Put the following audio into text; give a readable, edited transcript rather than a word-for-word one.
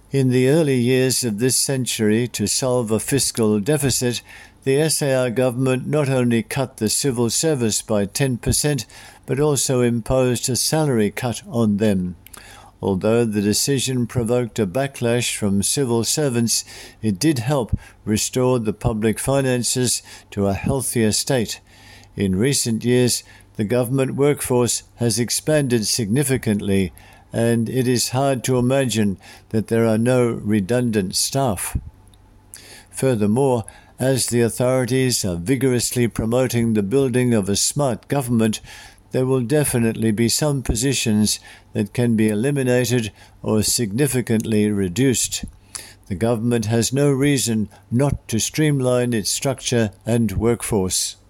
In the early years of this century, to solve a fiscal deficit, the SAR government not only cut the civil service by 10%, but also imposed a salary cut on them. Although the decision provoked a backlash from civil servants, it did help restore the public finances to a healthier state. In recent years, the government workforce has expanded significantly, and it is hard to imagine that there are no redundant staff. Furthermore, as the authorities are vigorously promoting the building of a smart government, there will definitely be some positions that can be eliminated or significantly reduced. The government has no reason not to streamline its structure and workforce.